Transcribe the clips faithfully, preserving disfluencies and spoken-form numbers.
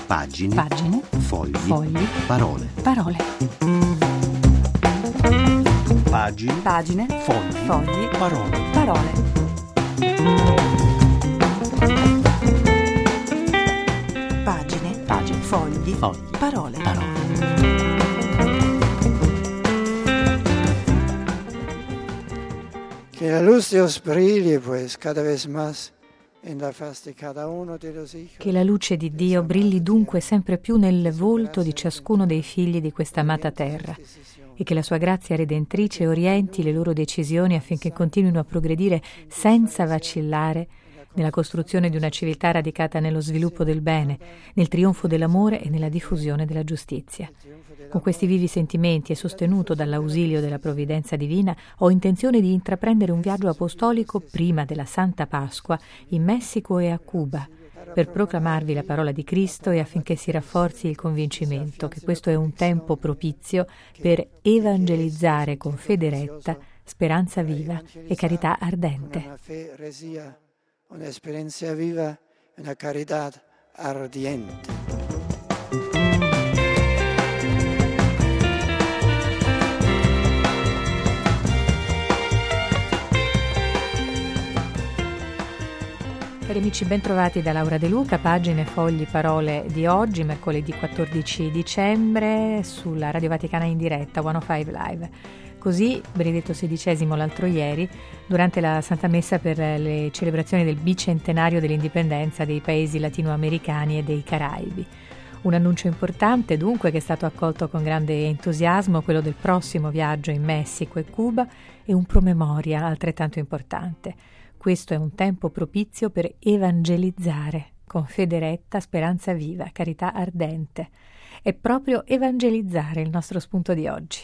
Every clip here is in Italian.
Pagine. Pagine. Fogli. Fogli. Parole. Parole. Pagine. Pagine. Fogli. Fogli. Parole. Parole. Pagine. Pagine. Fogli. Fogli. Parole. Parole. Que la luz de Dios brille pues cada vez más en la faz de cada uno de los hijos. Che la luce di Dio brilli dunque sempre più nel volto di ciascuno dei figli di questa amata terra e che la sua grazia redentrice orienti le loro decisioni affinché continuino a progredire senza vacillare nella costruzione di una civiltà radicata nello sviluppo del bene, nel trionfo dell'amore e nella diffusione della giustizia. Con questi vivi sentimenti e sostenuto dall'ausilio della provvidenza divina, ho intenzione di intraprendere un viaggio apostolico prima della Santa Pasqua in Messico e a Cuba, per proclamarvi la parola di Cristo e affinché si rafforzi il convincimento che questo è un tempo propizio per evangelizzare con fede retta, speranza viva e carità ardente. Un'esperienza viva e una carità ardiente. Cari amici, ben trovati da Laura De Luca, Pagine, Fogli, Parole di oggi, mercoledì quattordici dicembre, sulla Radio Vaticana in diretta, centocinque Live. Così, Benedetto sedicesimo l'altro ieri, durante la Santa Messa per le celebrazioni del bicentenario dell'indipendenza dei paesi latinoamericani e dei Caraibi. Un annuncio importante, dunque, che è stato accolto con grande entusiasmo, quello del prossimo viaggio in Messico e Cuba, e un promemoria altrettanto importante. Questo è un tempo propizio per evangelizzare, con fede retta, speranza viva, carità ardente. È proprio evangelizzare il nostro spunto di oggi.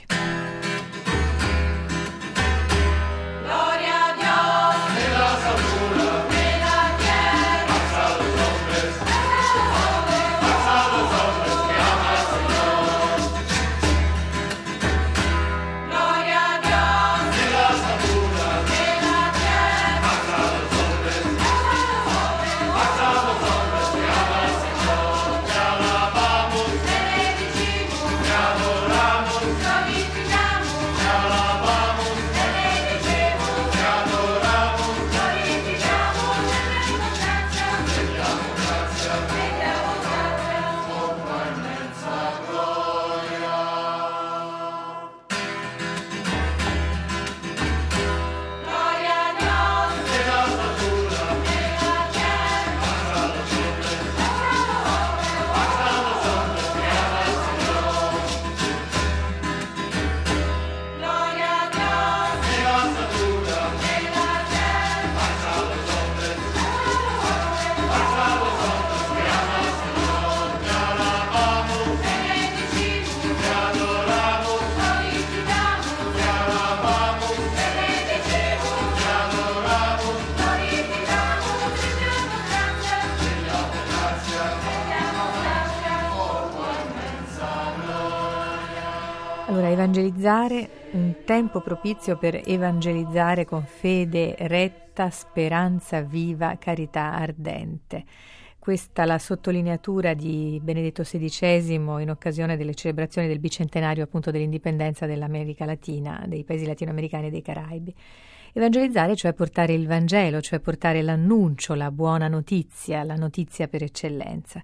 Allora, evangelizzare, un tempo propizio per evangelizzare con fede retta, speranza viva, carità ardente. Questa è la sottolineatura di Benedetto sedicesimo in occasione delle celebrazioni del bicentenario appunto dell'indipendenza dell'America Latina, dei paesi latinoamericani e dei Caraibi. Evangelizzare, cioè portare il Vangelo, cioè portare l'annuncio, la buona notizia, la notizia per eccellenza.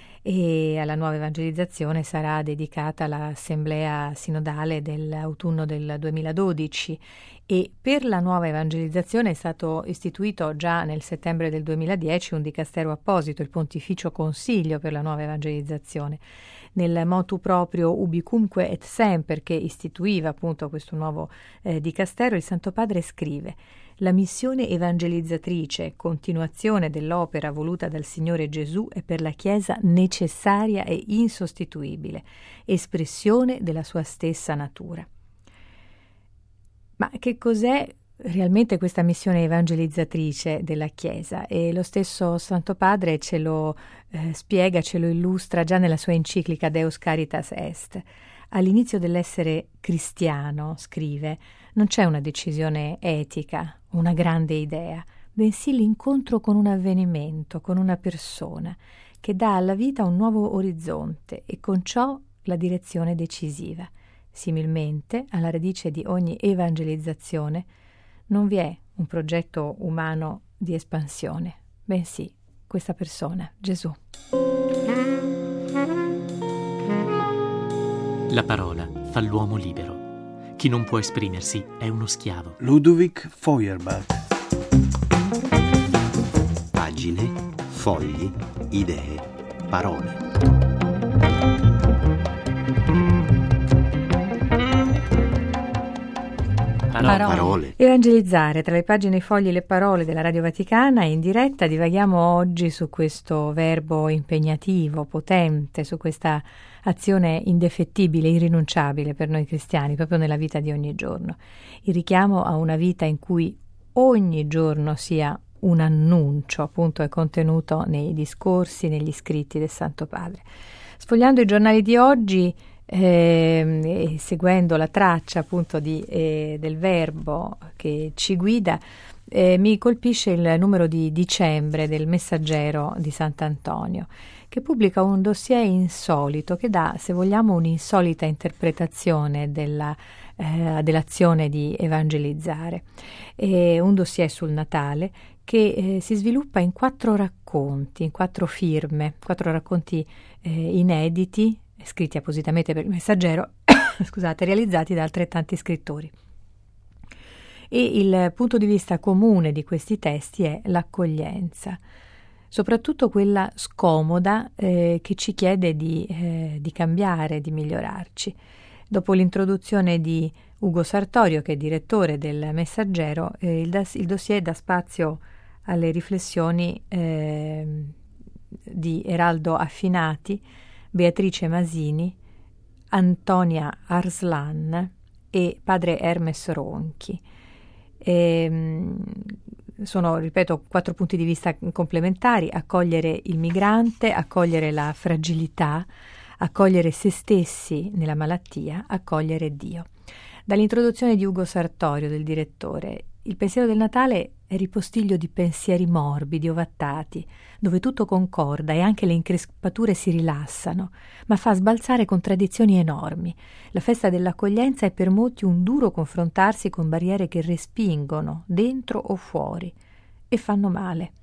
E alla nuova evangelizzazione sarà dedicata l'assemblea sinodale dell'autunno del duemiladodici e per la nuova evangelizzazione è stato istituito già nel settembre del duemiladieci un dicastero apposito, il Pontificio Consiglio per la nuova evangelizzazione. Nel motu proprio Ubicumque et Semper, che istituiva appunto questo nuovo eh, dicastero, il Santo Padre scrive: la missione evangelizzatrice, continuazione dell'opera voluta dal Signore Gesù, è per la Chiesa necessaria e insostituibile, espressione della sua stessa natura. Ma che cos'è realmente questa missione evangelizzatrice della Chiesa? E lo stesso Santo Padre ce lo eh, spiega, ce lo illustra già nella sua enciclica Deus Caritas Est. All'inizio dell'essere cristiano, scrive, non c'è una decisione etica, una grande idea, bensì l'incontro con un avvenimento, con una persona, che dà alla vita un nuovo orizzonte e con ciò la direzione decisiva. Similmente, alla radice di ogni evangelizzazione non vi è un progetto umano di espansione, bensì questa persona, Gesù. La parola fa l'uomo libero. Chi non può esprimersi è uno schiavo. Ludovic Feuerbach. Pagine, fogli, idee, parole. Parole. Parole. Evangelizzare, tra le pagine, i fogli e le parole della Radio Vaticana. In diretta divaghiamo oggi su questo verbo impegnativo, potente, su questa azione indefettibile, irrinunciabile per noi cristiani, proprio nella vita di ogni giorno. Il richiamo a una vita in cui ogni giorno sia un annuncio, appunto, è contenuto nei discorsi, negli scritti del Santo Padre. Sfogliando i giornali di oggi, eh, e seguendo la traccia appunto di, eh, del verbo che ci guida, eh, mi colpisce il numero di dicembre del Messaggero di Sant'Antonio, che pubblica un dossier insolito che dà, se vogliamo, un'insolita interpretazione della, eh, dell'azione di evangelizzare. È un dossier sul Natale che eh, si sviluppa in quattro racconti, in quattro firme, quattro racconti eh, inediti, scritti appositamente per il Messaggero, scusate, realizzati da altrettanti scrittori. E il punto di vista comune di questi testi è l'accoglienza, soprattutto quella scomoda eh, che ci chiede di, eh, di cambiare, di migliorarci. Dopo l'introduzione di Ugo Sartorio, che è direttore del Messaggero, eh, il, das, il dossier dà spazio alle riflessioni eh, di Eraldo Affinati, Beatrice Masini, Antonia Arslan e padre Hermes Ronchi. E, sono, ripeto, quattro punti di vista complementari: accogliere il migrante, accogliere la fragilità, accogliere se stessi nella malattia, accogliere Dio. Dall'introduzione di Ugo Sartorio, del direttore, il pensiero del Natale è ripostiglio di pensieri morbidi, ovattati, dove tutto concorda e anche le increspature si rilassano, ma fa sbalzare contraddizioni enormi. La festa dell'accoglienza è per molti un duro confrontarsi con barriere che respingono, dentro o fuori, e fanno male.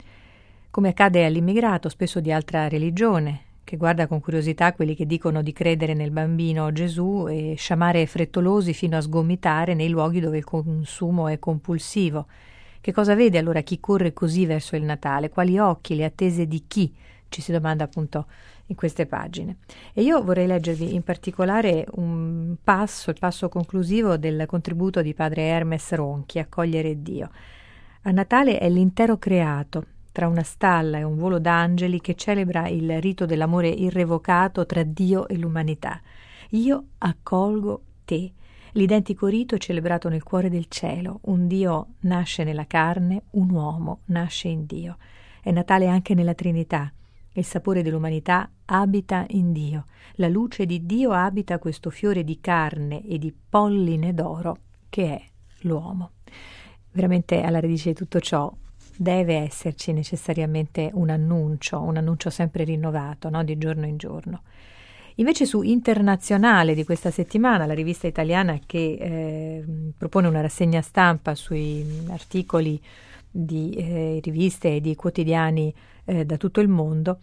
Come accade all'immigrato, spesso di altra religione, che guarda con curiosità quelli che dicono di credere nel bambino Gesù e sciamare frettolosi fino a sgomitare nei luoghi dove il consumo è compulsivo. Che cosa vede allora chi corre così verso il Natale? Quali occhi, le attese di chi? Ci si domanda appunto in queste pagine. E io vorrei leggervi in particolare un passo, il passo conclusivo del contributo di padre Hermes Ronchi, Accogliere Dio. A Natale è l'intero creato, tra una stalla e un volo d'angeli, che celebra il rito dell'amore irrevocato tra Dio e l'umanità. Io accolgo te. L'identico rito è celebrato nel cuore del cielo. Un Dio nasce nella carne, un uomo nasce in Dio. È Natale anche nella Trinità. Il sapore dell'umanità abita in Dio. La luce di Dio abita questo fiore di carne e di polline d'oro che è l'uomo. Veramente alla radice di tutto ciò deve esserci necessariamente un annuncio, un annuncio sempre rinnovato, no? Di giorno in giorno. Invece su Internazionale di questa settimana, la rivista italiana che eh, propone una rassegna stampa sui articoli di eh, riviste e di quotidiani eh, da tutto il mondo,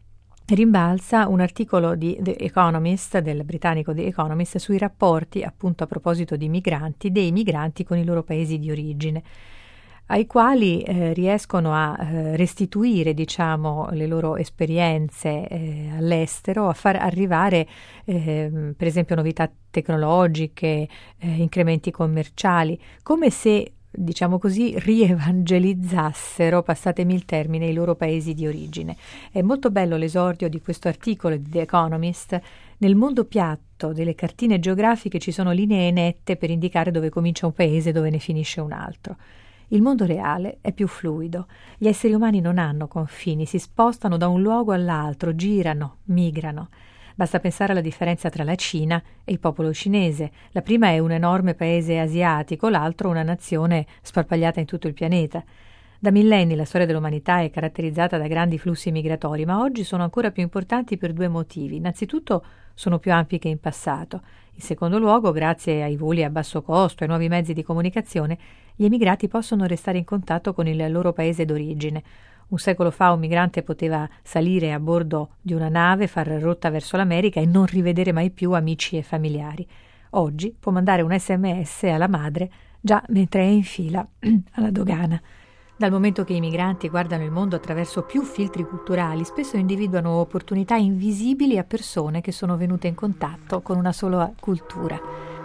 rimbalza un articolo di The Economist, del britannico The Economist, sui rapporti, appunto a proposito di migranti, dei migranti con i loro paesi di origine, ai quali eh, riescono a eh, restituire, diciamo, le loro esperienze eh, all'estero, a far arrivare eh, per esempio novità tecnologiche, eh, incrementi commerciali, come se, diciamo così, rievangelizzassero, passatemi il termine, i loro paesi di origine. È molto bello l'esordio di questo articolo di The Economist. Nel mondo piatto delle cartine geografiche ci sono linee nette per indicare dove comincia un paese e dove ne finisce un altro. Il mondo reale è più fluido. Gli esseri umani non hanno confini, si spostano da un luogo all'altro, girano, migrano. Basta pensare alla differenza tra la Cina e il popolo cinese. La prima è un enorme paese asiatico, l'altro una nazione sparpagliata in tutto il pianeta. Da millenni la storia dell'umanità è caratterizzata da grandi flussi migratori, ma oggi sono ancora più importanti per due motivi. Innanzitutto sono più ampi che in passato. In secondo luogo, grazie ai voli a basso costo e ai nuovi mezzi di comunicazione, gli emigrati possono restare in contatto con il loro paese d'origine. Un secolo fa un migrante poteva salire a bordo di una nave, far rotta verso l'America e non rivedere mai più amici e familiari. Oggi può mandare un sms alla madre già mentre è in fila alla dogana. Dal momento che i migranti guardano il mondo attraverso più filtri culturali, spesso individuano opportunità invisibili a persone che sono venute in contatto con una sola cultura.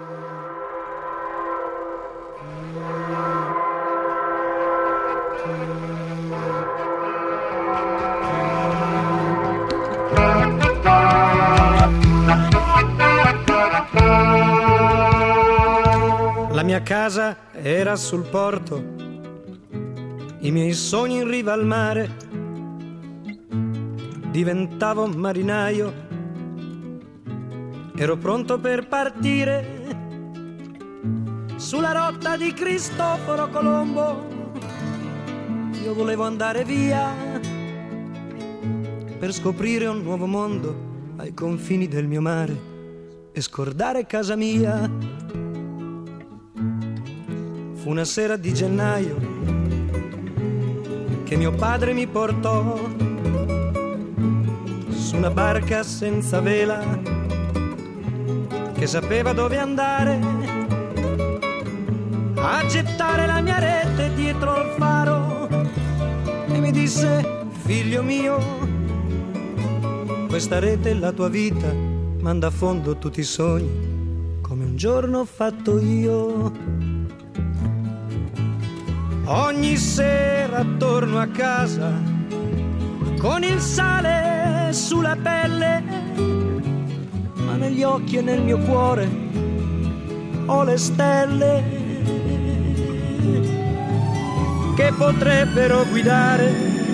La mia casa era sul porto, i miei sogni in riva al mare. Diventavo marinaio, ero pronto per partire sulla rotta di Cristoforo Colombo. Io volevo andare via per scoprire un nuovo mondo ai confini del mio mare e scordare casa mia. Fu una sera di gennaio che mio padre mi portò su una barca senza vela che sapeva dove andare a gettare la mia rete dietro al faro e mi disse: figlio mio, questa rete è la tua vita, manda a fondo tutti i sogni come un giorno ho fatto io. Ogni sera torno a casa con il sale sulla pelle, ma negli occhi e nel mio cuore ho le stelle che potrebbero guidare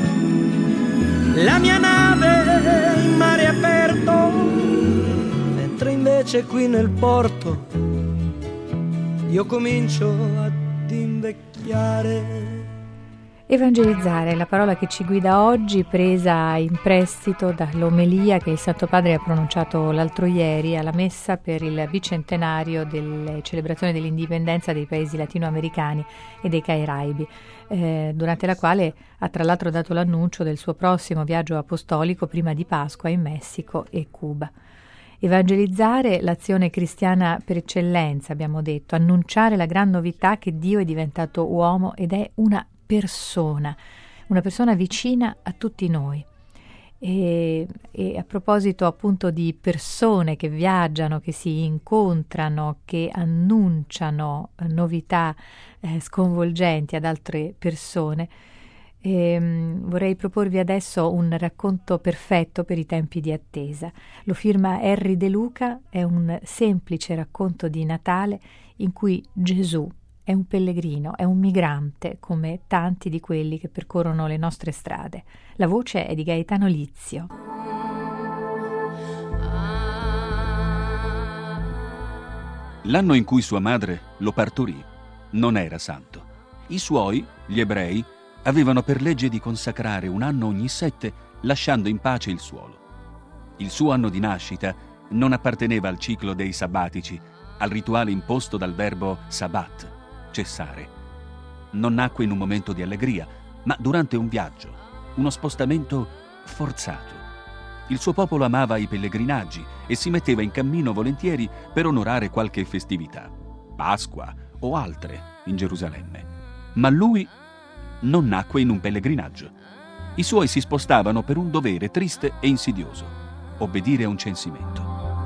la mia nave in mare aperto, mentre invece qui nel porto io comincio ad invecchiare. Evangelizzare è la parola che ci guida oggi, presa in prestito dall'omelia che il Santo Padre ha pronunciato l'altro ieri alla messa per il bicentenario delle celebrazioni dell'indipendenza dei paesi latinoamericani e dei Caraibi, eh, durante la quale ha tra l'altro dato l'annuncio del suo prossimo viaggio apostolico prima di Pasqua in Messico e Cuba. Evangelizzare, l'azione cristiana per eccellenza, abbiamo detto, annunciare la gran novità che Dio è diventato uomo ed è una persona, una persona vicina a tutti noi. E, e a proposito appunto di persone che viaggiano, che si incontrano, che annunciano novità eh, sconvolgenti ad altre persone, E, um, vorrei proporvi adesso un racconto perfetto per i tempi di attesa. Lo firma Henry De Luca, è un semplice racconto di Natale in cui Gesù è un pellegrino, è un migrante come tanti di quelli che percorrono le nostre strade. La voce è di Gaetano Lizio. L'anno in cui sua madre lo partorì non era santo. I suoi, gli ebrei, avevano per legge di consacrare un anno ogni sette, lasciando in pace il suolo. Il suo anno di nascita non apparteneva al ciclo dei sabbatici, al rituale imposto dal verbo sabat, cessare. Non nacque in un momento di allegria, ma durante un viaggio, uno spostamento forzato. Il suo popolo amava i pellegrinaggi e si metteva in cammino volentieri per onorare qualche festività, Pasqua o altre, in Gerusalemme. Ma lui non nacque in un pellegrinaggio. I suoi si spostavano per un dovere triste e insidioso: obbedire a un censimento.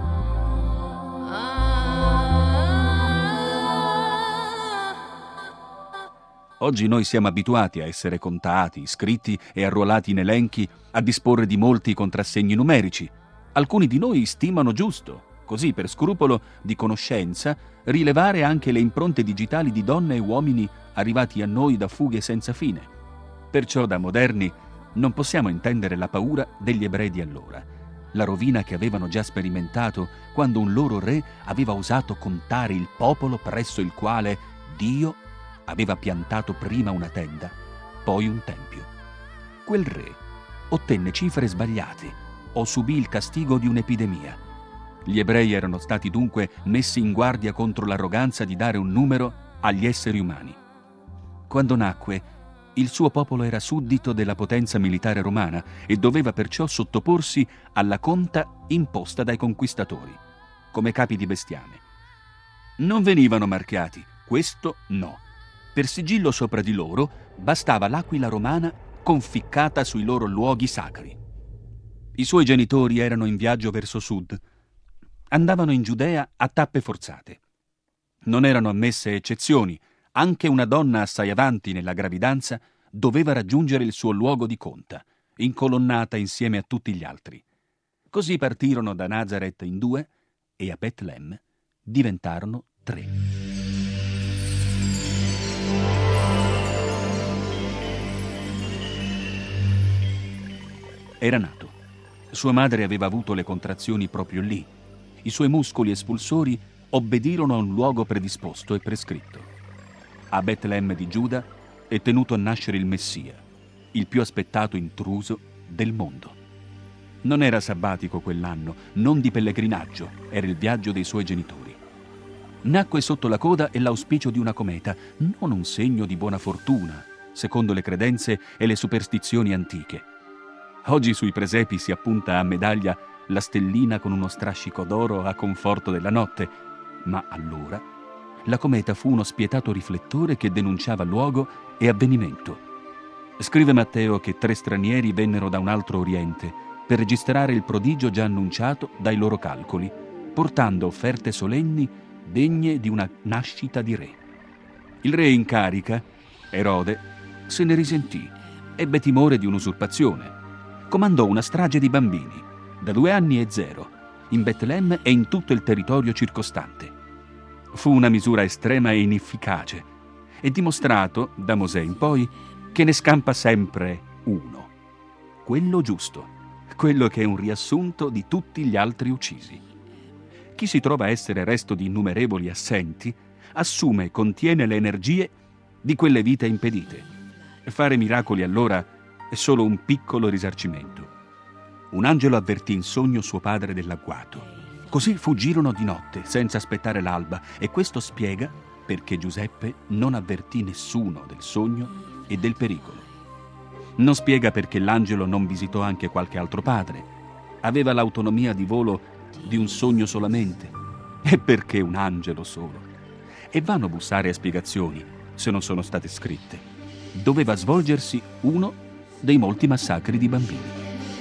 Oggi noi siamo abituati a essere contati, iscritti e arruolati in elenchi, a disporre di molti contrassegni numerici. Alcuni di noi stimano giusto, così per scrupolo di conoscenza, rilevare anche le impronte digitali di donne e uomini arrivati a noi da fughe senza fine. Perciò da moderni non possiamo intendere la paura degli ebrei di allora, la rovina che avevano già sperimentato quando un loro re aveva osato contare il popolo presso il quale Dio aveva piantato prima una tenda, poi un tempio. Quel re ottenne cifre sbagliate o subì il castigo di un'epidemia. Gli ebrei erano stati dunque messi in guardia contro l'arroganza di dare un numero agli esseri umani. Quando nacque, il suo popolo era suddito della potenza militare romana e doveva perciò sottoporsi alla conta imposta dai conquistatori, come capi di bestiame. Non venivano marchiati, questo no. Per sigillo sopra di loro bastava l'aquila romana conficcata sui loro luoghi sacri. I suoi genitori erano in viaggio verso sud. Andavano in Giudea a tappe forzate. Non erano ammesse eccezioni. Anche una donna assai avanti nella gravidanza doveva raggiungere il suo luogo di conta, incolonnata insieme a tutti gli altri. Così partirono da Nazareth in due e a Betlemme diventarono tre. Era nato. Sua madre aveva avuto le contrazioni proprio lì. I suoi muscoli espulsori obbedirono a un luogo predisposto e prescritto. A Betlemme di Giuda è tenuto a nascere il Messia, il più aspettato intruso del mondo. Non era sabbatico quell'anno, non di pellegrinaggio, era il viaggio dei suoi genitori. Nacque sotto la coda e l'auspicio di una cometa, non un segno di buona fortuna, secondo le credenze e le superstizioni antiche. Oggi sui presepi si appunta a medaglia la stellina con uno strascico d'oro a conforto della notte, ma allora la cometa fu uno spietato riflettore che denunciava luogo e avvenimento. Scrive Matteo che tre stranieri vennero da un altro oriente per registrare il prodigio già annunciato dai loro calcoli, portando offerte solenni degne di una nascita di re. Il re in carica, Erode, se ne risentì, ebbe timore di un'usurpazione. Comandò una strage di bambini, da due anni e zero, in Betlemme e in tutto il territorio circostante. Fu una misura estrema e inefficace, e dimostrato, da Mosè in poi, che ne scampa sempre uno, quello giusto, quello che è un riassunto di tutti gli altri uccisi. Chi si trova a essere resto di innumerevoli assenti, assume e contiene le energie di quelle vite impedite. Fare miracoli allora è solo un piccolo risarcimento. Un angelo avvertì in sogno suo padre dell'agguato. Così fuggirono di notte, senza aspettare l'alba, e questo spiega perché Giuseppe non avvertì nessuno del sogno e del pericolo. Non spiega perché l'angelo non visitò anche qualche altro padre. Aveva l'autonomia di volo di un sogno solamente. E perché un angelo solo? E vanno a bussare a spiegazioni, se non sono state scritte. Doveva svolgersi uno dei molti massacri di bambini.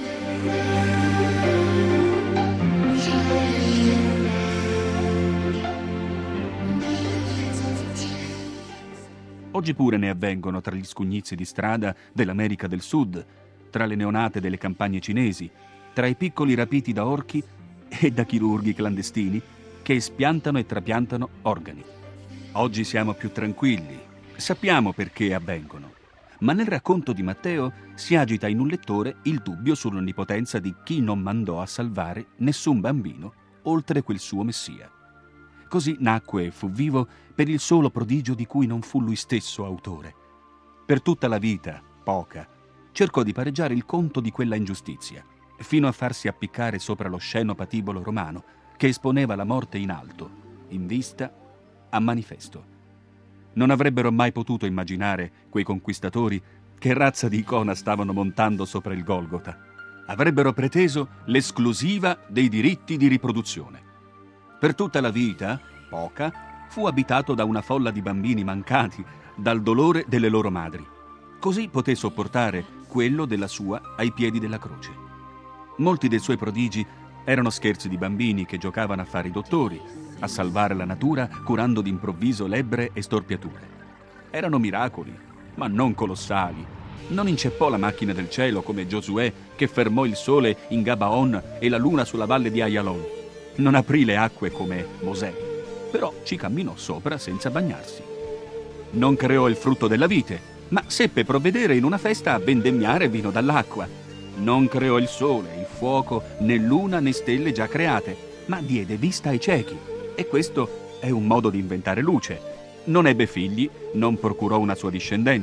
Oggi pure ne avvengono tra gli scugnizi di strada dell'America del Sud, tra le neonate delle campagne cinesi, tra i piccoli rapiti da orchi e da chirurghi clandestini che espiantano e trapiantano organi. Oggi siamo più tranquilli, sappiamo perché avvengono, ma nel racconto di Matteo si agita in un lettore il dubbio sull'onnipotenza di chi non mandò a salvare nessun bambino oltre quel suo Messia. Così nacque e fu vivo per il solo prodigio di cui non fu lui stesso autore. Per tutta la vita, poca, cercò di pareggiare il conto di quella ingiustizia, fino a farsi appiccare sopra lo sceno patibolo romano che esponeva la morte in alto, in vista, a manifesto. Non avrebbero mai potuto immaginare quei conquistatori che razza di icona stavano montando sopra il Golgota. Avrebbero preteso l'esclusiva dei diritti di riproduzione. Per tutta la vita, poca, fu abitato da una folla di bambini mancati, dal dolore delle loro madri. Così poté sopportare quello della sua ai piedi della croce. Molti dei suoi prodigi erano scherzi di bambini che giocavano a fare i dottori, a salvare la natura curando d'improvviso lebbre e storpiature. Erano miracoli, ma non colossali. Non inceppò la macchina del cielo come Giosuè che fermò il sole in Gabaon e la luna sulla valle di Ayalon. Non aprì le acque come Mosè, però ci camminò sopra senza bagnarsi. Non creò il frutto della vite, ma seppe provvedere in una festa a vendemmiare vino dall'acqua. Non creò il sole, il fuoco, né luna né stelle già create, ma diede vista ai ciechi. E questo è un modo di inventare luce. Non ebbe figli, non procurò una sua discendenza,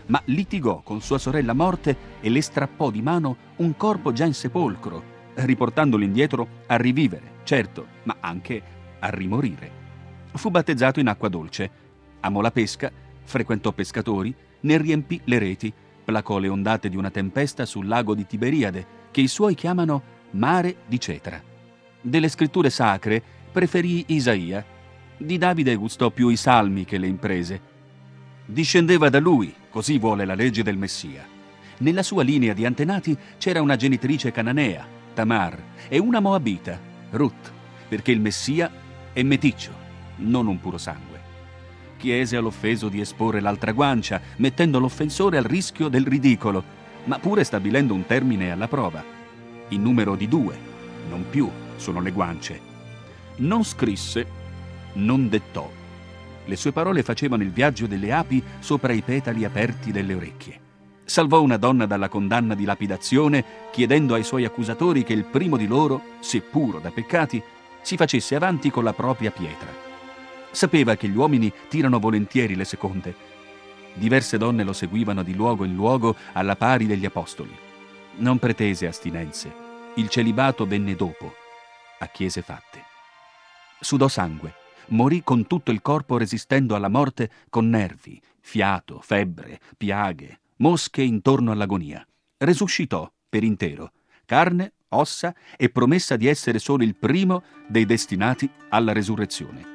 ma litigò con sua sorella morte e le strappò di mano un corpo già in sepolcro, riportandolo indietro a rivivere, certo, ma anche a rimorire. Fu battezzato in acqua dolce, amò la pesca, frequentò pescatori, ne riempì le reti, placò le ondate di una tempesta sul lago di Tiberiade, che i suoi chiamano mare di cetra. Delle scritture sacre preferì Isaia, di Davide gustò più i salmi che le imprese. Discendeva da lui, così vuole la legge del Messia. Nella sua linea di antenati c'era una genitrice cananea, Tamar, e una moabita, Ruth, perché il Messia è meticcio, non un puro sangue. Chiese all'offeso di esporre l'altra guancia, mettendo l'offensore al rischio del ridicolo, ma pure stabilendo un termine alla prova. In numero di due, non più, sono le guance. Non scrisse, non dettò. Le sue parole facevano il viaggio delle api sopra i petali aperti delle orecchie. Salvò una donna dalla condanna di lapidazione, chiedendo ai suoi accusatori che il primo di loro, se puro da peccati, si facesse avanti con la propria pietra. Sapeva che gli uomini tirano volentieri le seconde. Diverse donne lo seguivano di luogo in luogo alla pari degli apostoli. Non pretese astinenze. Il celibato venne dopo, a chiese fatte. Sudò sangue, morì con tutto il corpo resistendo alla morte con nervi, fiato, febbre, piaghe, mosche intorno all'agonia. Resuscitò per intero, carne, ossa e promessa di essere solo il primo dei destinati alla resurrezione.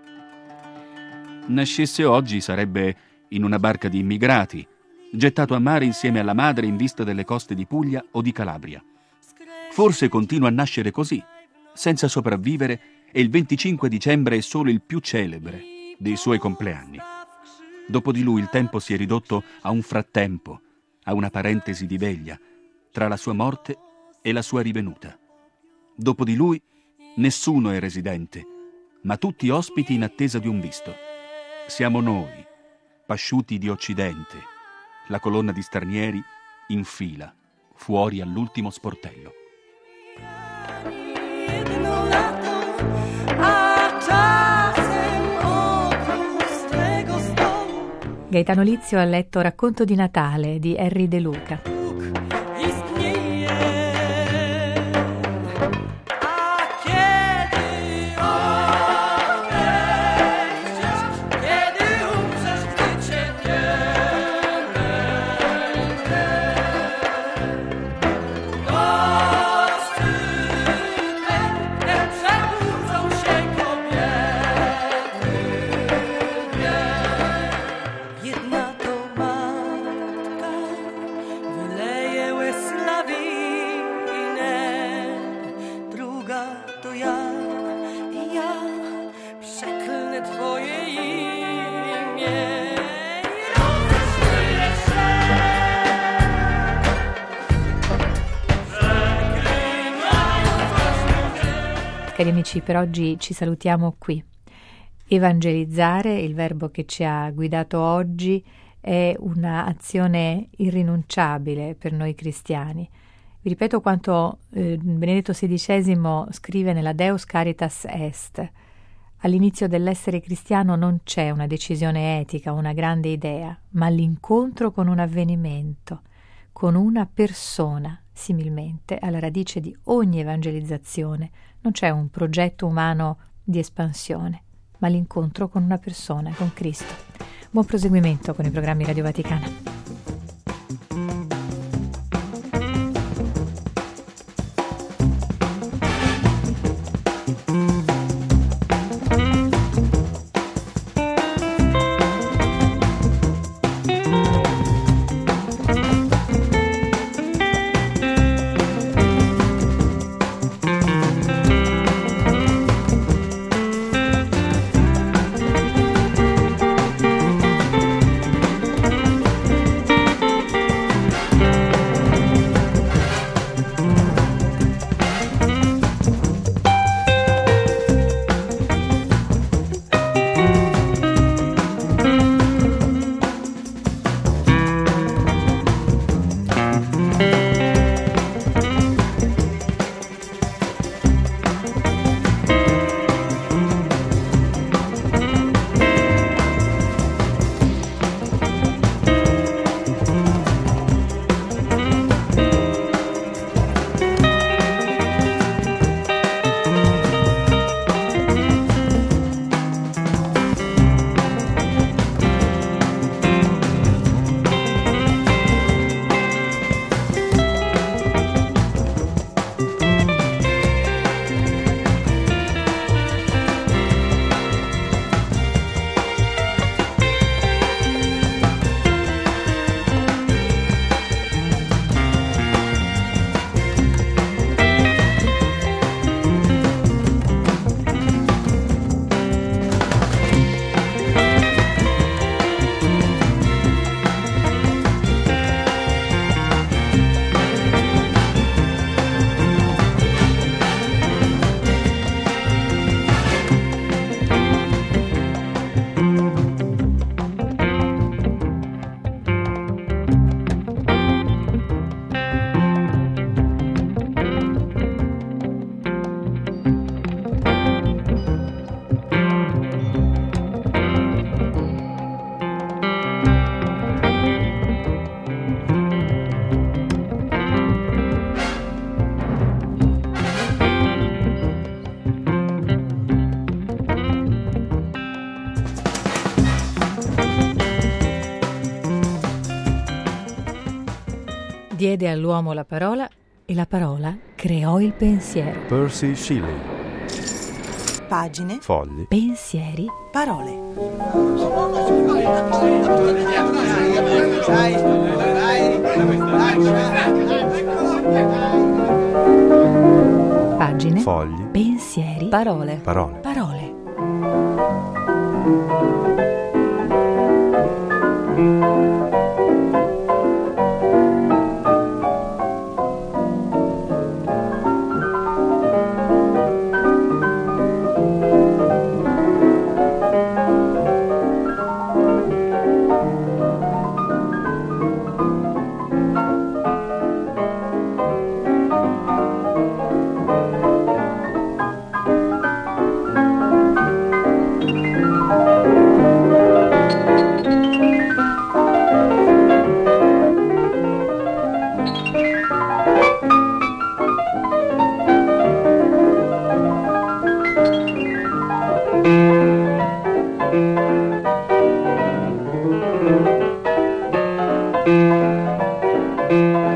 Nascesse oggi sarebbe in una barca di immigrati, gettato a mare insieme alla madre in vista delle coste di Puglia o di Calabria. Forse continua a nascere così, senza sopravvivere, e il venticinque dicembre è solo il più celebre dei suoi compleanni. Dopo di lui il tempo si è ridotto a un frattempo, a una parentesi di veglia, tra la sua morte e la sua rivenuta. Dopo di lui nessuno è residente, ma tutti ospiti in attesa di un visto. Siamo noi, pasciuti di Occidente, la colonna di stranieri in fila, fuori all'ultimo sportello. Gaetano Lizio ha letto Racconto di Natale di Henry De Luca. Cari amici, per oggi ci salutiamo qui. Evangelizzare, il verbo che ci ha guidato oggi, è un'azione irrinunciabile per noi cristiani. Vi ripeto quanto eh, Benedetto sedicesimo scrive nella Deus Caritas Est. All'inizio dell'essere cristiano non c'è una decisione etica, una grande idea, ma l'incontro con un avvenimento, con una persona. Similmente, alla radice di ogni evangelizzazione non c'è un progetto umano di espansione, ma l'incontro con una persona, con Cristo. Buon proseguimento con i programmi Radio Vaticana. Diede all'uomo la parola e la parola creò il pensiero. Percy Shelley. Pagine, Fogli. Pensieri, parole. pagine, Fogli. pensieri, parole. Parole. Parole. Thank you.